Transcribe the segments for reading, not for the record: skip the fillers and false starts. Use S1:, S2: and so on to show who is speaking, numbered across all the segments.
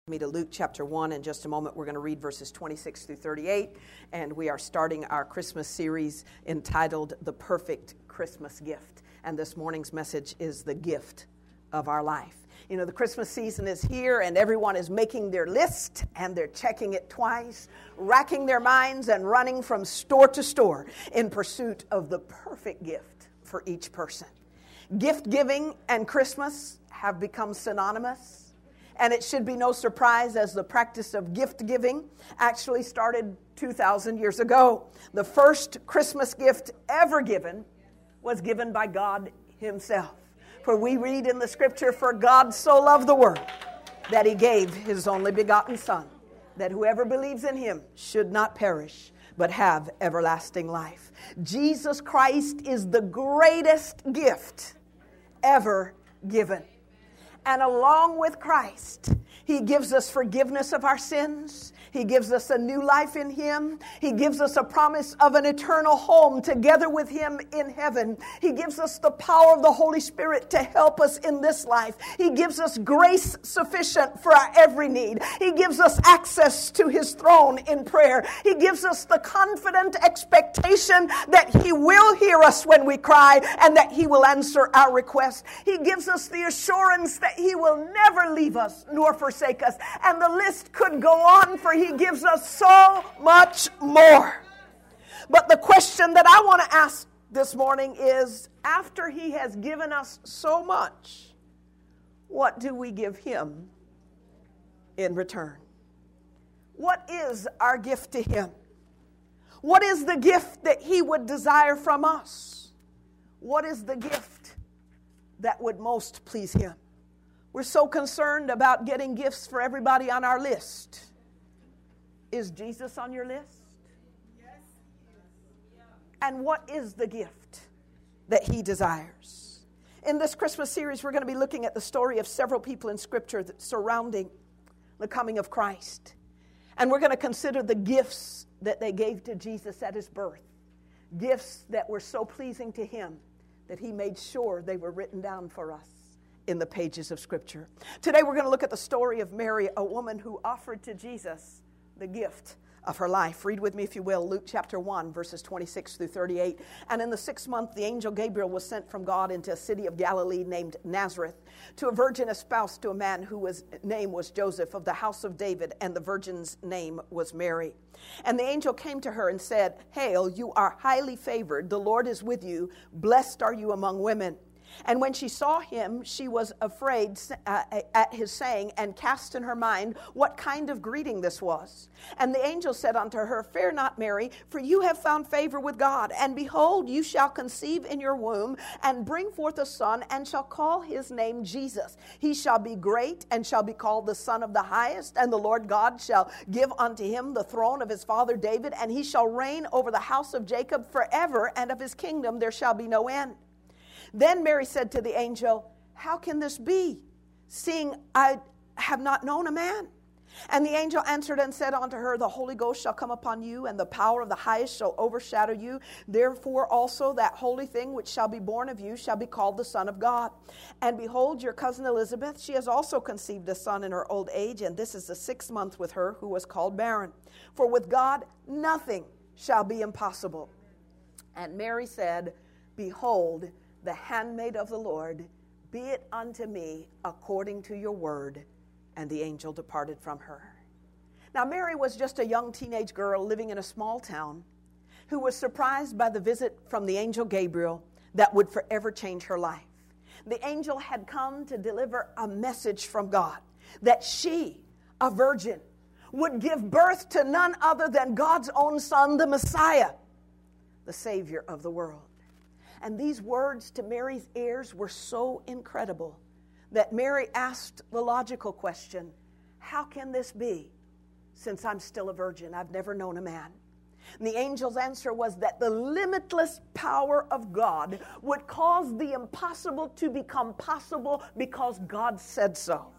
S1: Me to Luke chapter 1 in just a moment. We're going to read verses 26 through 38, and we are starting our Christmas series entitled The Perfect Christmas Gift. And this morning's message is the gift of our life. You know, the Christmas season is here, and everyone is making their list, and they're checking it twice, racking their minds and running from store to store in pursuit of the perfect gift for each person. Gift giving and Christmas have become synonymous. And it should be no surprise as the practice of gift giving actually started 2,000 years ago. The first Christmas gift ever given was given by God himself. For we read in the scripture, "For God so loved the world that he gave his only begotten Son, that whoever believes in him should not perish, but have everlasting life." Jesus Christ is the greatest gift ever given. And along with Christ, he gives us forgiveness of our sins. He gives us a new life in him. He gives us a promise of an eternal home together with him in heaven. He gives us the power of the Holy Spirit to help us in this life. He gives us grace sufficient for our every need. He gives us access to his throne in prayer. He gives us the confident expectation that he will hear us when we cry and that he will answer our request. He gives us the assurance that he will never leave us nor forsake us. And the list could go on, for he gives us so much more. But the question that I want to ask this morning is, after he has given us so much, what do we give him in return? What is our gift to him? What is the gift that he would desire from us? What is the gift that would most please him? We're so concerned about getting gifts for everybody on our list. Is Jesus on your list? Yes. And what is the gift that he desires? In this Christmas series, we're going to be looking at the story of several people in Scripture surrounding the coming of Christ. And we're going to consider the gifts that they gave to Jesus at his birth. Gifts that were so pleasing to him that he made sure they were written down for us in the pages of Scripture. Today we're going to look at the story of Mary, a woman who offered to Jesus the gift of her life. Read with me, if you will, Luke chapter 1, verses 26 through 38. "And in the 6th month, the angel Gabriel was sent from God into a city of Galilee named Nazareth to a virgin espoused to a man whose name was Joseph of the house of David, and the virgin's name was Mary. And the angel came to her and said, 'Hail, you are highly favored. The Lord is with you. Blessed are you among women.' And when she saw him, she was afraid at his saying, and cast in her mind what kind of greeting this was. And the angel said unto her, 'Fear not, Mary, for you have found favor with God. And behold, you shall conceive in your womb, and bring forth a son, and shall call his name Jesus. He shall be great, and shall be called the Son of the Highest. And the Lord God shall give unto him the throne of his father David, and he shall reign over the house of Jacob forever, and of his kingdom there shall be no end.' Then Mary said to the angel, 'How can this be, seeing I have not known a man?' And the angel answered and said unto her, 'The Holy Ghost shall come upon you, and the power of the highest shall overshadow you. Therefore also that holy thing which shall be born of you shall be called the Son of God. And behold, your cousin Elizabeth, she has also conceived a son in her old age, and this is the 6th month with her who was called barren. For with God nothing shall be impossible.' And Mary said, 'Behold, the handmaid of the Lord, be it unto me according to your word.' And the angel departed from her." Now, Mary was just a young teenage girl living in a small town who was surprised by the visit from the angel Gabriel that would forever change her life. The angel had come to deliver a message from God that she, a virgin, would give birth to none other than God's own Son, the Messiah, the Savior of the world. And these words to Mary's ears were so incredible that Mary asked the logical question, "How can this be, since I'm still a virgin? I've never known a man." And the angel's answer was that the limitless power of God would cause the impossible to become possible because God said so.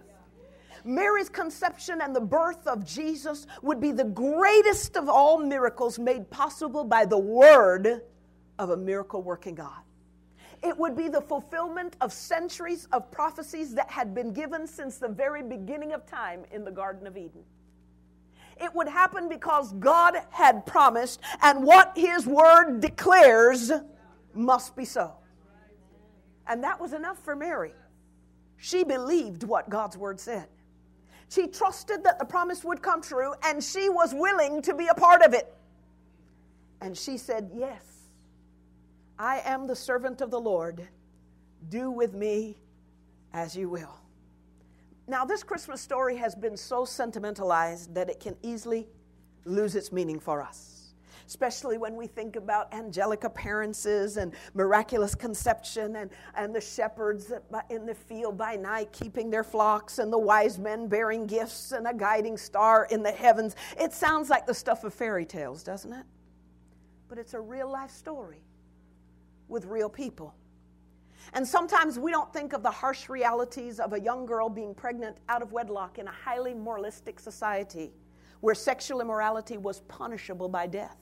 S1: Mary's conception and the birth of Jesus would be the greatest of all miracles made possible by the word of a miracle-working God. It would be the fulfillment of centuries of prophecies that had been given since the very beginning of time in the Garden of Eden. It would happen because God had promised, and what His Word declares must be so. And that was enough for Mary. She believed what God's Word said. She trusted that the promise would come true, and she was willing to be a part of it. And she said, yes, I am the servant of the Lord. Do with me as you will. Now, this Christmas story has been so sentimentalized that it can easily lose its meaning for us, especially when we think about angelic appearances and miraculous conception and the shepherds in the field by night keeping their flocks and the wise men bearing gifts and a guiding star in the heavens. It sounds like the stuff of fairy tales, doesn't it? But it's a real life story with real people. And sometimes we don't think of the harsh realities of a young girl being pregnant out of wedlock in a highly moralistic society where sexual immorality was punishable by death.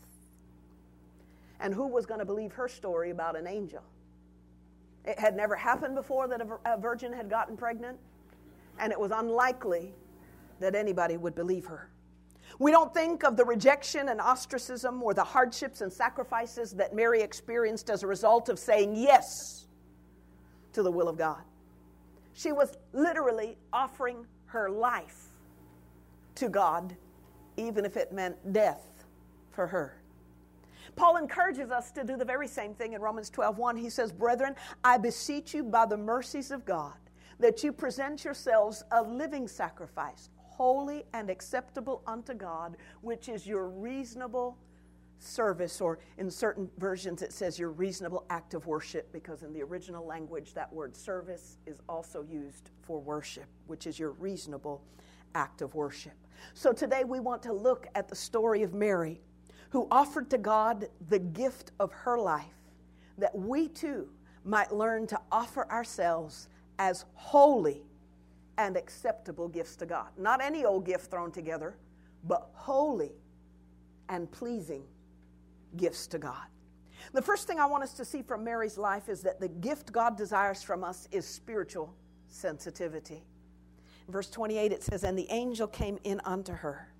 S1: And who was going to believe her story about an angel? It had never happened before that a virgin had gotten pregnant, and it was unlikely that anybody would believe her. We don't think of the rejection and ostracism or the hardships and sacrifices that Mary experienced as a result of saying yes to the will of God. She was literally offering her life to God, even if it meant death for her. Paul encourages us to do the very same thing in Romans 12:1. He says, brethren, I beseech you by the mercies of God that you present yourselves a living sacrifice, holy and acceptable unto God, which is your reasonable service, or in certain versions it says your reasonable act of worship, because in the original language that word service is also used for worship, which is your reasonable act of worship. So today we want to look at the story of Mary, who offered to God the gift of her life, that we too might learn to offer ourselves as holy and acceptable gifts to God. Not any old gift thrown together, but holy and pleasing gifts to God. The first thing I want us to see from Mary's life is that the gift God desires from us is spiritual sensitivity. In verse 28 it says, and the angel came in unto her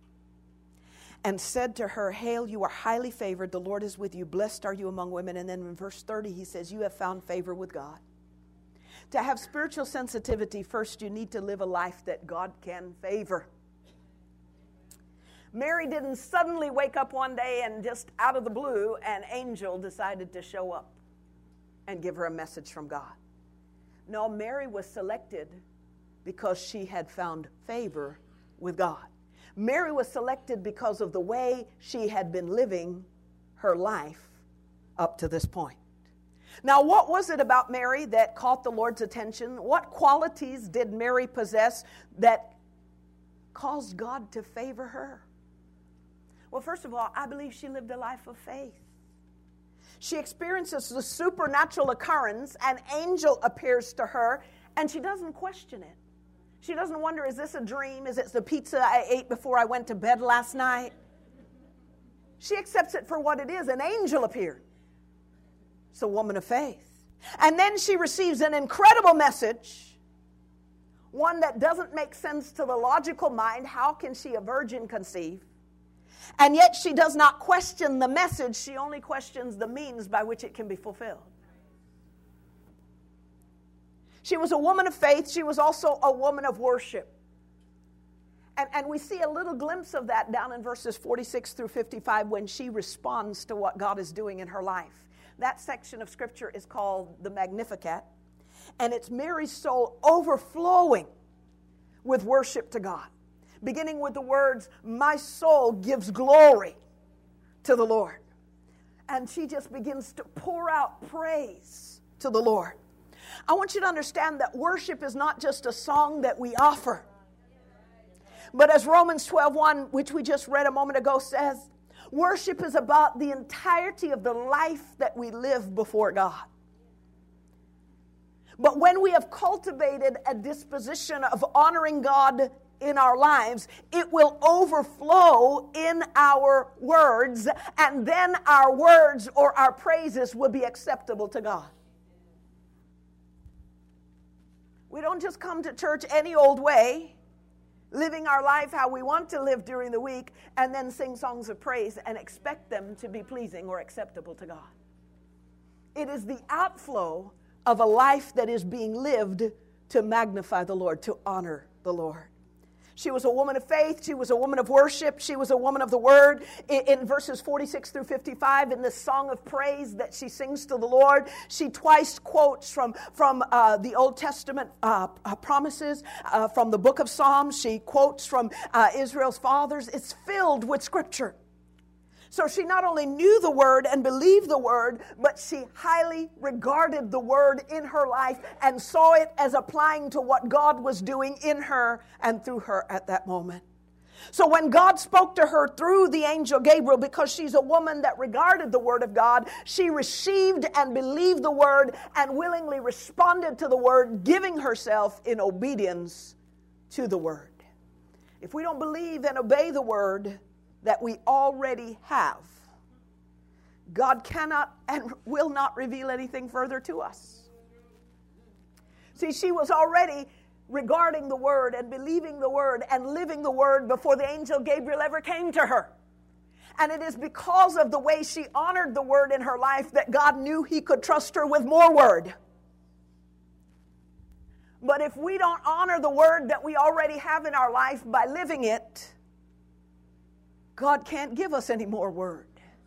S1: and said to her, hail, you are highly favored, the Lord is with you, blessed are you among women. And then in verse 30 he says, you have found favor with God. To have spiritual sensitivity, first you need to live a life that God can favor. Mary didn't suddenly wake up one day and just out of the blue, an angel decided to show up and give her a message from God. No, Mary was selected because she had found favor with God. Mary was selected because of the way she had been living her life up to this point. Now, what was it about Mary that caught the Lord's attention? What qualities did Mary possess that caused God to favor her? Well, first of all, I believe she lived a life of faith. She experiences the supernatural occurrence. An angel appears to her, and she doesn't question it. She doesn't wonder, is this a dream? Is it the pizza I ate before I went to bed last night? She accepts it for what it is. An angel appeared. It's a woman of faith. And then she receives an incredible message, one that doesn't make sense to the logical mind. How can she, a virgin, conceive? And yet she does not question the message. She only questions the means by which it can be fulfilled. She was a woman of faith. She was also a woman of worship. And we see a little glimpse of that down in verses 46 through 55 when she responds to what God is doing in her life. That section of Scripture is called the Magnificat. And it's Mary's soul overflowing with worship to God, beginning with the words, my soul gives glory to the Lord. And she just begins to pour out praise to the Lord. I want you to understand that worship is not just a song that we offer. But as Romans 12:1, which we just read a moment ago, says, worship is about the entirety of the life that we live before God. But when we have cultivated a disposition of honoring God in our lives, it will overflow in our words, and then our words or our praises will be acceptable to God. We don't just come to church any old way, living our life how we want to live during the week, and then sing songs of praise and expect them to be pleasing or acceptable to God. It is the outflow of a life that is being lived to magnify the Lord, to honor the Lord. She was a woman of faith. She was a woman of worship. She was a woman of the Word. In verses 46 through 55, in this song of praise that she sings to the Lord, she twice quotes from the Old Testament promises, from the book of Psalms. She quotes from Israel's fathers. It's filled with Scripture. So she not only knew the Word and believed the Word, but she highly regarded the Word in her life and saw it as applying to what God was doing in her and through her at that moment. So when God spoke to her through the angel Gabriel, because she's a woman that regarded the Word of God, she received and believed the Word and willingly responded to the Word, giving herself in obedience to the Word. If we don't believe and obey the Word that we already have, God cannot and will not reveal anything further to us. See, she was already regarding the Word and believing the Word and living the Word before the angel Gabriel ever came to her. And it is because of the way she honored the Word in her life that God knew He could trust her with more Word. But if we don't honor the Word that we already have in our life by living it, God can't give us any more Word.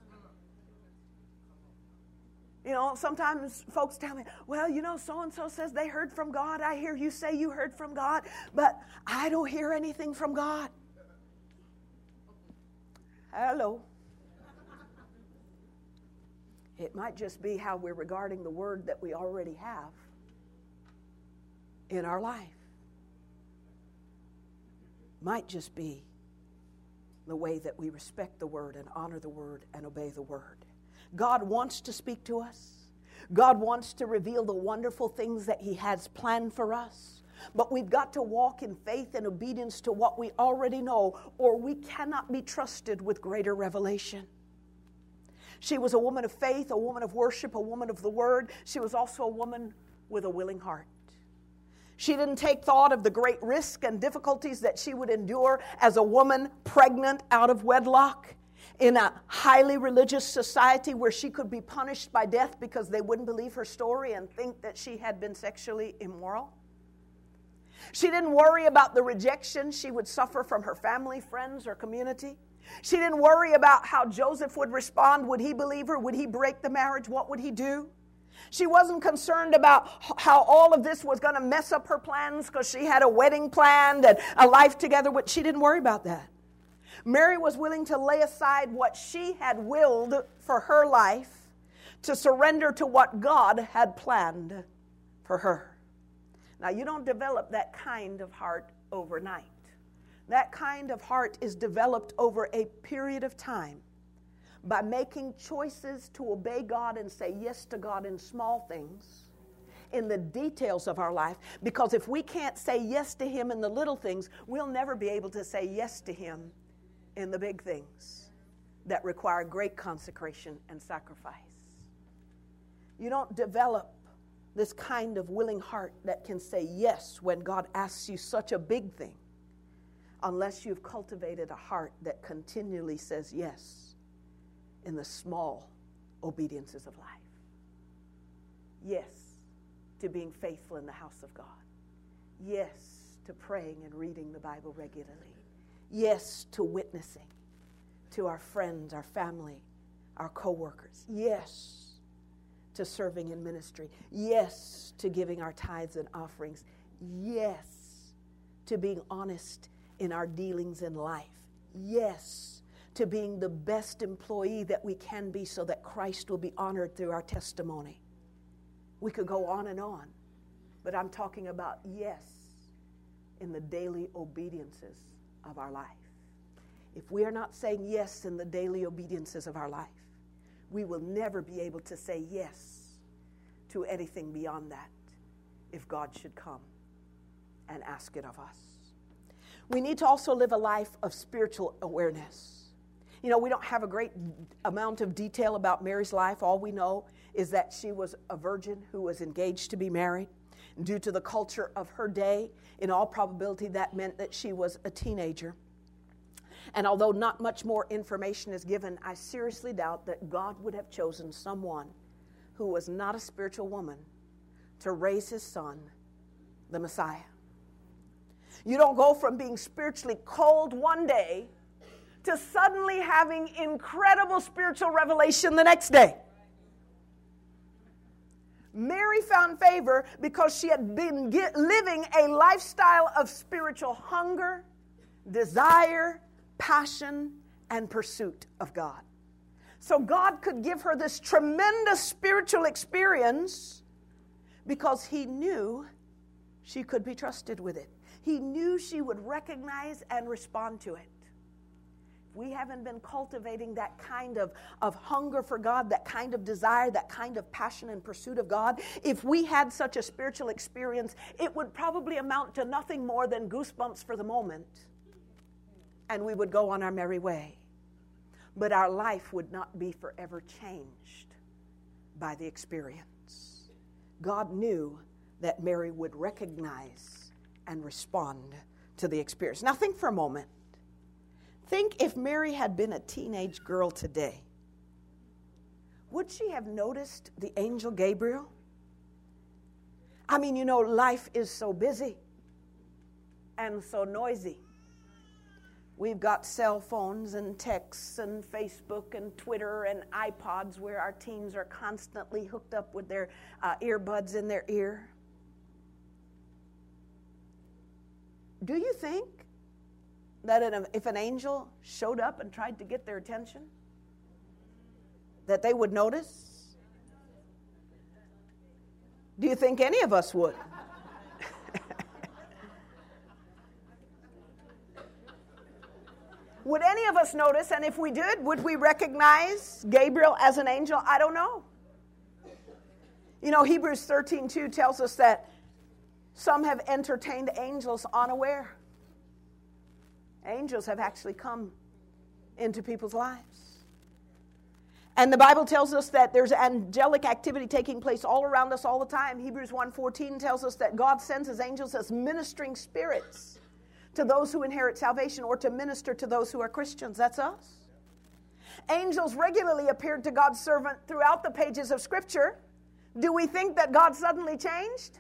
S1: You know, sometimes folks tell me, well, you know, so-and-so says they heard from God. I hear you say you heard from God, but I don't hear anything from God. Hello. It might just be how we're regarding the Word that we already have in our life. Might just be the way that we respect the Word and honor the Word and obey the Word. God wants to speak to us. God wants to reveal the wonderful things that He has planned for us. But we've got to walk in faith and obedience to what we already know, or we cannot be trusted with greater revelation. She was a woman of faith, a woman of worship, a woman of the Word. She was also a woman with a willing heart. She didn't take thought of the great risk and difficulties that she would endure as a woman pregnant out of wedlock in a highly religious society where she could be punished by death because they wouldn't believe her story and think that she had been sexually immoral. She didn't worry about the rejection she would suffer from her family, friends, or community. She didn't worry about how Joseph would respond. Would he believe her? Would he break the marriage? What would he do? She wasn't concerned about how all of this was going to mess up her plans because she had a wedding planned and a life together. She didn't worry about that. Mary was willing to lay aside what she had willed for her life to surrender to what God had planned for her. Now, you don't develop that kind of heart overnight. That kind of heart is developed over a period of time by making choices to obey God and say yes to God in small things, in the details of our life. Because if we can't say yes to Him in the little things, we'll never be able to say yes to Him in the big things that require great consecration and sacrifice. You don't develop this kind of willing heart that can say yes when God asks you such a big thing unless you've cultivated a heart that continually says yes in the small obediences of life. Yes to being faithful in the house of God. Yes to praying and reading the Bible regularly. Yes to witnessing to our friends, our family, our co-workers. Yes to serving in ministry. Yes to giving our tithes and offerings. Yes to being honest in our dealings in life. Yes to being the best employee that we can be so that Christ will be honored through our testimony. We could go on and on, but I'm talking about yes in the daily obediences of our life. If we are not saying yes in the daily obediences of our life, we will never be able to say yes to anything beyond that if God should come and ask it of us. We need to also live a life of spiritual awareness. You know, we don't have a great amount of detail about Mary's life. All we know is that she was a virgin who was engaged to be married. Due to the culture of her day, in all probability, that meant that she was a teenager. And although not much more information is given, I seriously doubt that God would have chosen someone who was not a spiritual woman to raise his son, the Messiah. You don't go from being spiritually cold one day to suddenly having incredible spiritual revelation the next day. Mary found favor because she had been living a lifestyle of spiritual hunger, desire, passion, and pursuit of God. So God could give her this tremendous spiritual experience because he knew she could be trusted with it. He knew she would recognize and respond to it. We haven't been cultivating that kind of hunger for God, that kind of desire, that kind of passion and pursuit of God. If we had such a spiritual experience, it would probably amount to nothing more than goosebumps for the moment, and we would go on our merry way. But our life would not be forever changed by the experience. God knew that Mary would recognize and respond to the experience. Now think for a moment. Think if Mary had been a teenage girl today, would she have noticed the angel Gabriel? I mean, you know, life is so busy and so noisy. We've got cell phones and texts and Facebook and Twitter and iPods where our teens are constantly hooked up with their earbuds in their ear. Do you think that if an angel showed up and tried to get their attention, that they would notice? Do you think any of us would? Would any of us notice? And if we did, would we recognize Gabriel as an angel? I don't know. You know, Hebrews 13:2 tells us that some have entertained angels unaware. Angels have actually come into people's lives. And the Bible tells us that there's angelic activity taking place all around us all the time. Hebrews 1:14 tells us that God sends his angels as ministering spirits to those who inherit salvation, or to minister to those who are Christians. That's us. Angels regularly appeared to God's servant throughout the pages of Scripture. Do we think that God suddenly changed?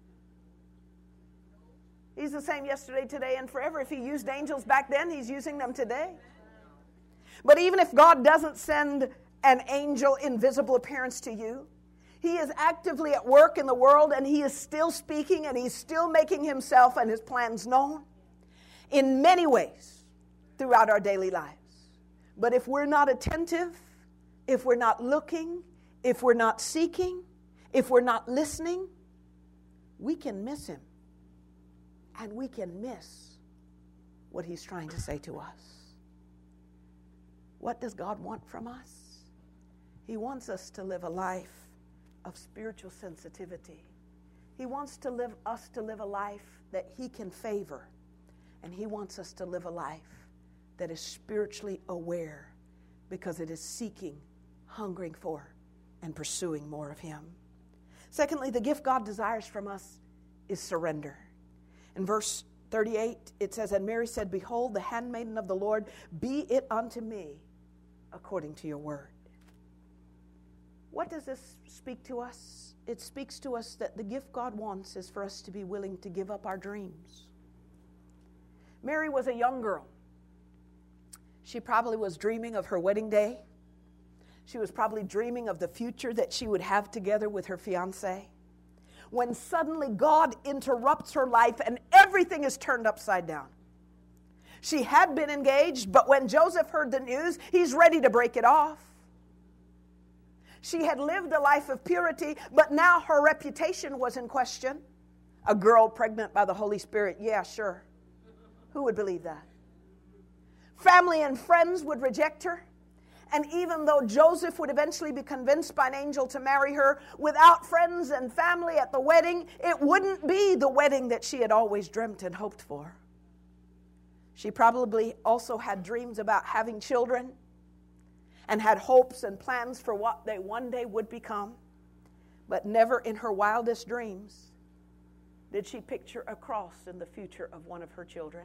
S1: He's the same yesterday, today, and forever. If he used angels back then, he's using them today. But even if God doesn't send an angel in visible appearance to you, he is actively at work in the world, and he is still speaking, and he's still making himself and his plans known in many ways throughout our daily lives. But if we're not attentive, if we're not looking, if we're not seeking, if we're not listening, we can miss him. And we can miss what he's trying to say to us. What does God want from us? He wants us to live a life of spiritual sensitivity. He wants us to live a life that he can favor. And he wants us to live a life that is spiritually aware, because it is seeking, hungering for, and pursuing more of him. Secondly, the gift God desires from us is surrender. In verse 38, it says, "And Mary said, Behold, the handmaiden of the Lord, be it unto me according to your word." What does this speak to us? It speaks to us that the gift God wants is for us to be willing to give up our dreams. Mary was a young girl. She probably was dreaming of her wedding day. She was probably dreaming of the future that she would have together with her fiancé. When suddenly God interrupts her life and everything is turned upside down. She had been engaged, but when Joseph heard the news, he's ready to break it off. She had lived a life of purity, but now her reputation was in question. A girl pregnant by the Holy Spirit, yeah, sure. Who would believe that? Family and friends would reject her. And even though Joseph would eventually be convinced by an angel to marry her, without friends and family at the wedding, it wouldn't be the wedding that she had always dreamt and hoped for. She probably also had dreams about having children and had hopes and plans for what they one day would become. But never in her wildest dreams Did she picture a cross in the future of one of her children?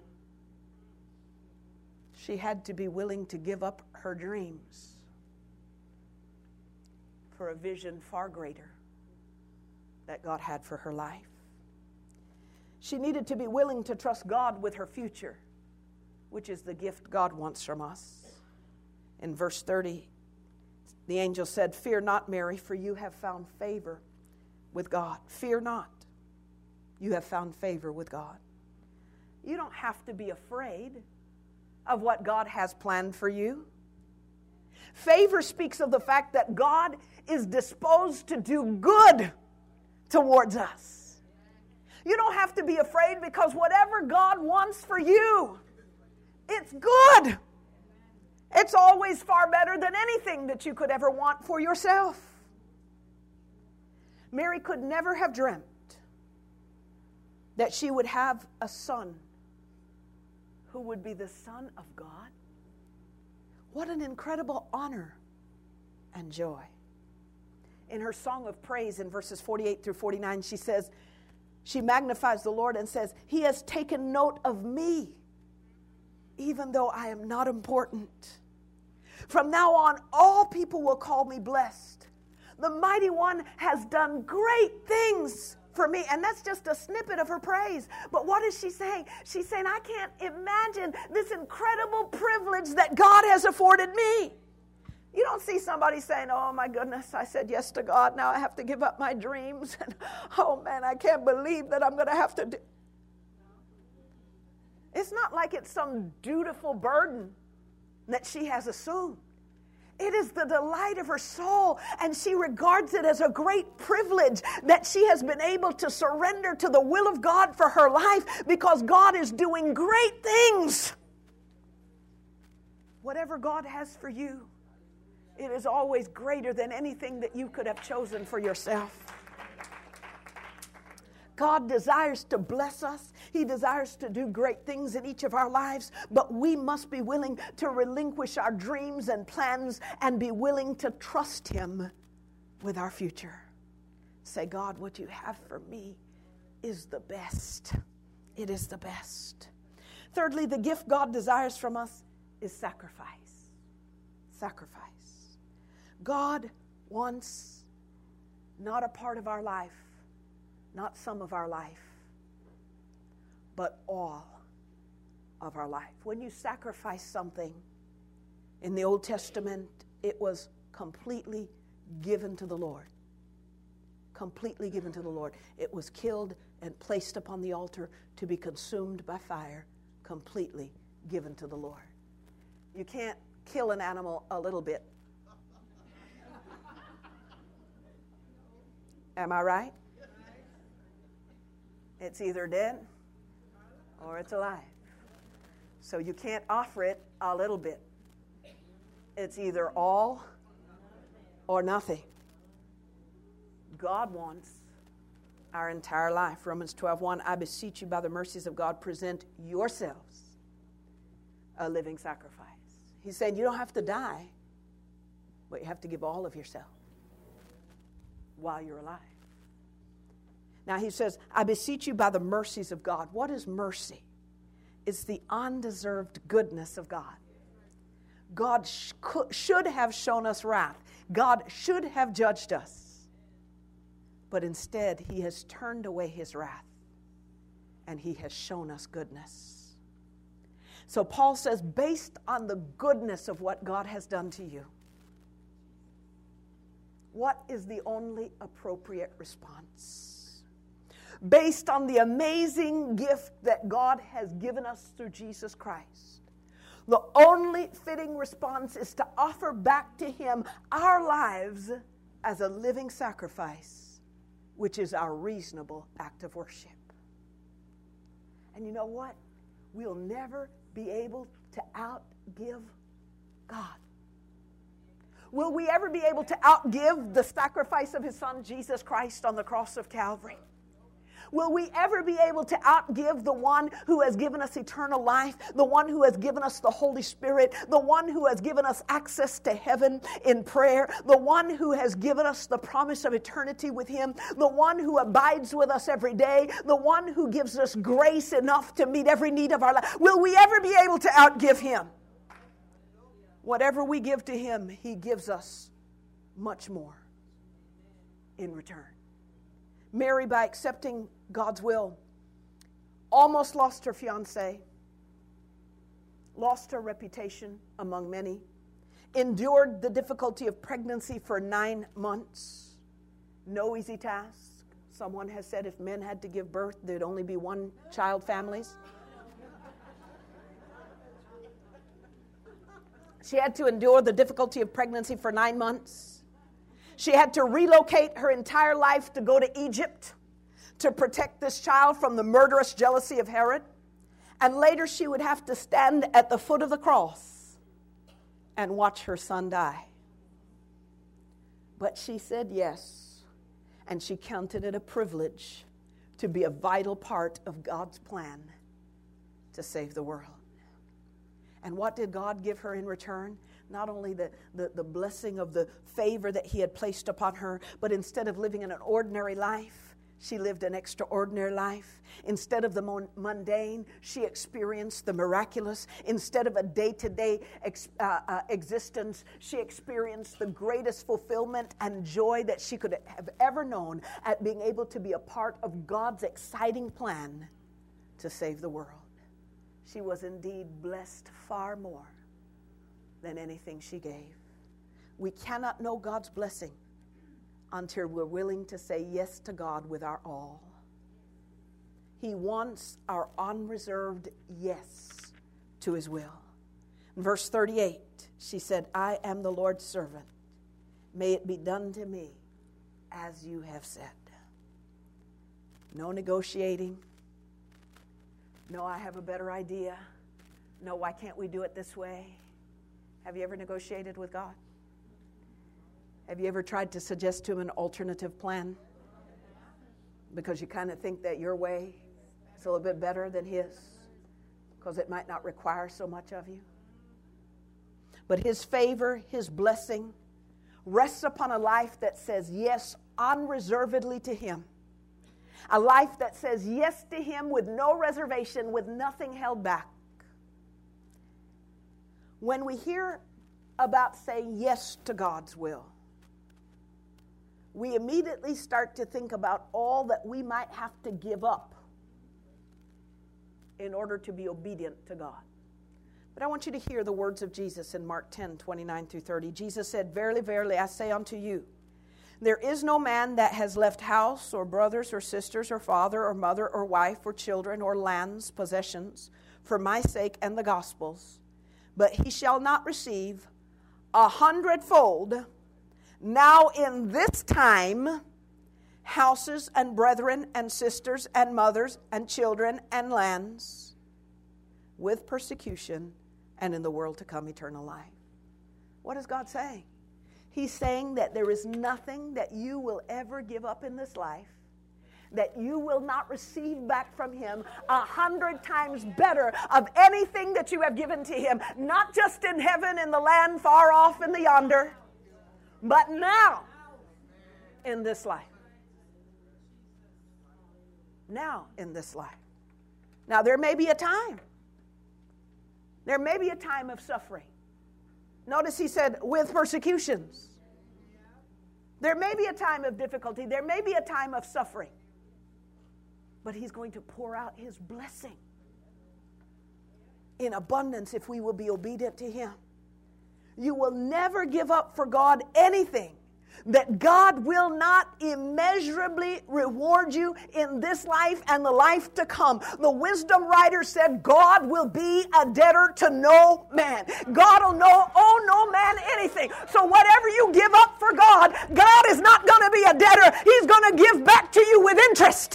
S1: She had to be willing to give up her dreams for a vision far greater that God had for her life. She needed to be willing to trust God with her future, which is the gift God wants from us. In verse 30, the angel said, "Fear not, Mary, for you have found favor with God." Fear not. You have found favor with God. You don't have to be afraid of what God has planned for you. Favor speaks of the fact that God is disposed to do good towards us. You don't have to be afraid, because whatever God wants for you, it's good. It's always far better than anything that you could ever want for yourself. Mary could never have dreamt that she would have a son who would be the Son of God. What an incredible honor and joy. In her song of praise in verses 48 through 49, she says, she magnifies the Lord and says, "He has taken note of me, even though I am not important. From now on, all people will call me blessed. The Mighty One has done great things for me." And that's just a snippet of her praise. But what is she saying? She's saying, I can't imagine this incredible privilege that God has afforded me. You don't see somebody saying, "Oh my goodness, I said yes to God, now I have to give up my dreams. And oh man, I can't believe that I'm going to have to do." It's not like it's some dutiful burden that she has assumed. It is the delight of her soul, and she regards it as a great privilege that she has been able to surrender to the will of God for her life, because God is doing great things. Whatever God has for you, it is always greater than anything that you could have chosen for yourself. God desires to bless us. He desires to do great things in each of our lives, but we must be willing to relinquish our dreams and plans and be willing to trust Him with our future. Say, "God, what you have for me is the best. It is the best." Thirdly, the gift God desires from us is sacrifice. Sacrifice. God wants not a part of our life, not some of our life, but all of our life. When you sacrifice something, in the Old Testament, it was completely given to the Lord. Completely given to the Lord. It was killed and placed upon the altar to be consumed by fire, completely given to the Lord. You can't kill an animal a little bit. Am I right? It's either dead or it's alive. So you can't offer it a little bit. It's either all or nothing. God wants our entire life. Romans 12:1, "I beseech you by the mercies of God, present yourselves a living sacrifice." He said you don't have to die, but you have to give all of yourself while you're alive. Now he says, "I beseech you by the mercies of God." What is mercy? It's the undeserved goodness of God. God should have shown us wrath. God should have judged us. But instead, He has turned away His wrath, and He has shown us goodness. So Paul says, based on the goodness of what God has done to you, what is the only appropriate response? Based on the amazing gift that God has given us through Jesus Christ, the only fitting response is to offer back to Him our lives as a living sacrifice, which is our reasonable act of worship. And you know what? We'll never be able to outgive God. Will we ever be able to outgive the sacrifice of His Son, Jesus Christ, on the cross of Calvary? Will we ever be able to outgive the one who has given us eternal life, the one who has given us the Holy Spirit, the one who has given us access to heaven in prayer, the one who has given us the promise of eternity with Him, the one who abides with us every day, the one who gives us grace enough to meet every need of our life? Will we ever be able to outgive Him? Whatever we give to Him, He gives us much more in return. Mary, by accepting God's will, almost lost her fiancé, lost her reputation among many, endured the difficulty of pregnancy for 9 months. No easy task. Someone has said if men had to give birth, there'd only be one-child families. She had to endure the difficulty of pregnancy for 9 months. She had to relocate her entire life to go to Egypt to protect this child from the murderous jealousy of Herod. And later she would have to stand at the foot of the cross and watch her son die. But she said yes, and she counted it a privilege to be a vital part of God's plan to save the world. And what did God give her in return? Not only the blessing of the favor that He had placed upon her, but instead of living in an ordinary life, she lived an extraordinary life. Instead of the mundane, she experienced the miraculous. Instead of a day-to-day existence, she experienced the greatest fulfillment and joy that she could have ever known at being able to be a part of God's exciting plan to save the world. She was indeed blessed far more than anything she gave. We cannot know God's blessing until we're willing to say yes to God with our all. He wants our unreserved yes to His will. In verse 38, she said, I am the Lord's servant. May it be done to me as you have said. No negotiating. No, I have a better idea. No, why can't we do it this way? Have you ever negotiated with God? Have you ever tried to suggest to Him an alternative plan? Because you kind of think that your way is a little bit better than His, because it might not require so much of you. But His favor, His blessing, rests upon a life that says yes unreservedly to Him. A life that says yes to Him with no reservation, with nothing held back. When we hear about saying yes to God's will, we immediately start to think about all that we might have to give up in order to be obedient to God. But I want you to hear the words of Jesus in Mark 10, 29 through 30. Jesus said, Verily, verily, I say unto you, there is no man that has left house or brothers or sisters or father or mother or wife or children or lands, possessions, for my sake and the gospel's, but he shall not receive 100-fold, now in this time, houses and brethren and sisters and mothers and children and lands, with persecution, and in the world to come eternal life. What is God saying? He's saying that there is nothing that you will ever give up in this life that you will not receive back from Him 100 times better of anything that you have given to Him, not just in heaven, in the land far off in the yonder, but now in this life. Now in this life. Now there may be a time. There may be a time of suffering. Notice He said, with persecutions. There may be a time of difficulty. There may be a time of suffering. But He's going to pour out His blessing in abundance if we will be obedient to Him. You will never give up for God anything that God will not immeasurably reward you in this life and the life to come. The wisdom writer said, God will be a debtor to no man. God will owe no man anything. So whatever you give up for God, God is not going to be a debtor. He's going to give back to you with interest.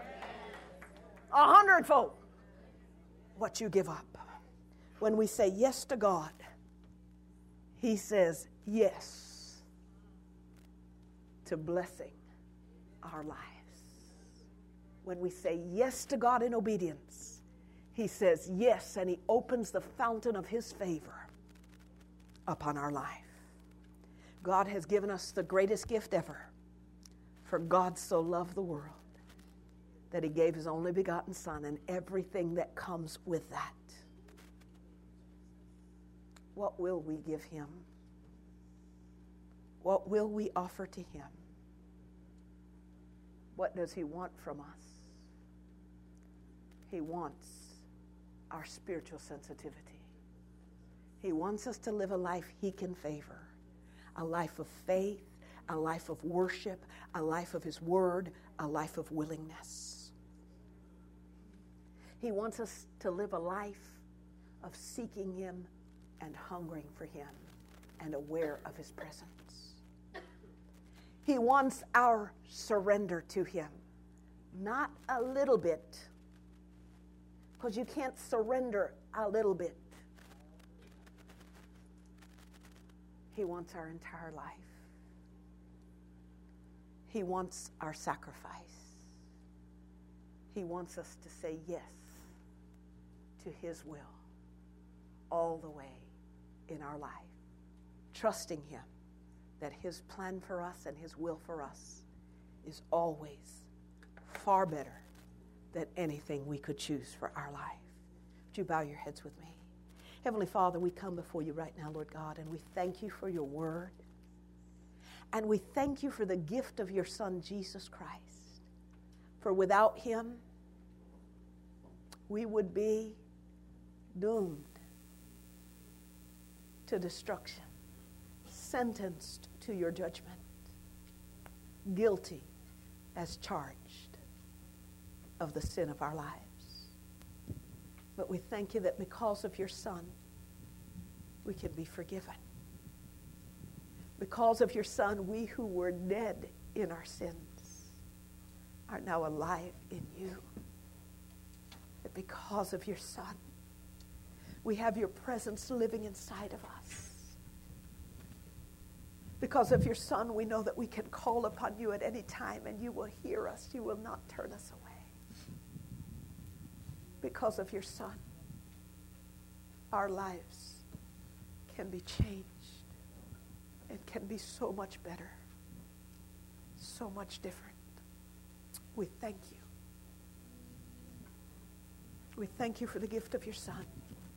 S1: 100-fold what you give up. When we say yes to God, He says yes to blessing our lives. When we say yes to God in obedience, He says yes, and He opens the fountain of His favor upon our life. God has given us the greatest gift ever. For God so loved the world that He gave His only begotten Son and everything that comes with that. What will we give Him? What will we offer to Him? What does He want from us? He wants our spiritual sensitivity. He wants us to live a life He can favor, a life of faith, a life of worship, a life of His Word, a life of willingness. He wants us to live a life of seeking Him and hungering for Him and aware of His presence. He wants our surrender to Him, not a little bit, because you can't surrender a little bit. He wants our entire life. He wants our sacrifice. He wants us to say yes to His will all the way in our life, trusting Him that His plan for us and His will for us is always far better than anything we could choose for our life. Would you bow your heads with me? Heavenly Father, we come before You right now, Lord God, and we thank You for Your word. And we thank You for the gift of Your Son, Jesus Christ. For without Him, we would be doomed to destruction, sentenced to Your judgment, guilty as charged of the sin of our lives. But we thank You that because of Your Son, we can be forgiven. Because of Your Son, we who were dead in our sins are now alive in You. That because of Your Son, we have Your presence living inside of us. Because of Your Son, we know that we can call upon You at any time and You will hear us. You will not turn us away. Because of Your Son, our lives can be changed. It can be so much better, so much different. We thank You. We thank You for the gift of Your Son.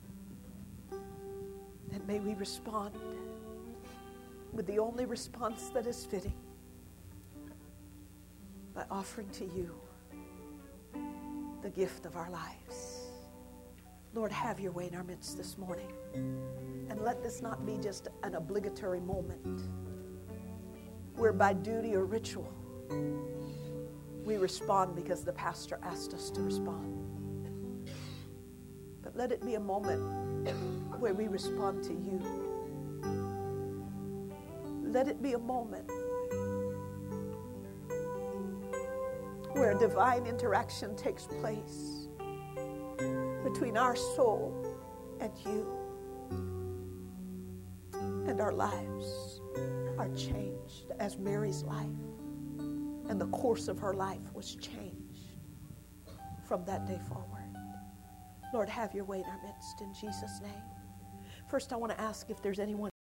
S1: And may we respond with the only response that is fitting, by offering to You the gift of our lives. Lord, have Your way in our midst this morning. And let this not be just an obligatory moment where by duty or ritual we respond because the pastor asked us to respond. But let it be a moment where we respond to You. Let it be a moment where a divine interaction takes place between our soul and You. And our lives are changed as Mary's life and the course of her life was changed from that day forward. Lord, have Your way in our midst in Jesus' name. First, I want to ask if there's anyone